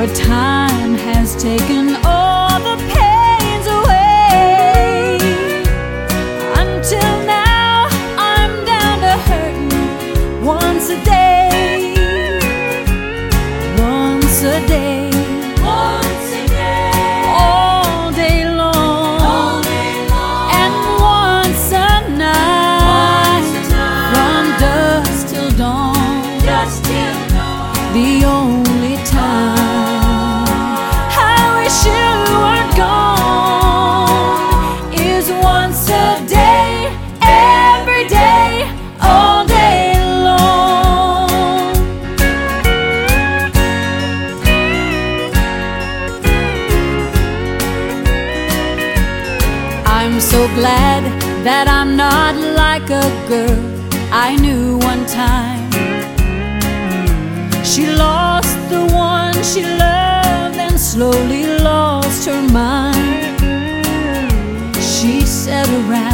but time has taken all the pains away. Until now, I'm down to hurting once a day. Once a day. Once a day. All day long. All day long. And once a night. From dusk till dawn. Dusk till dawn. The only time I wish you were gone is once a day, every day, all day long. I'm so glad that I'm not like a girl I knew one time. She lost the one she loved and slowly lost her mind. She sat around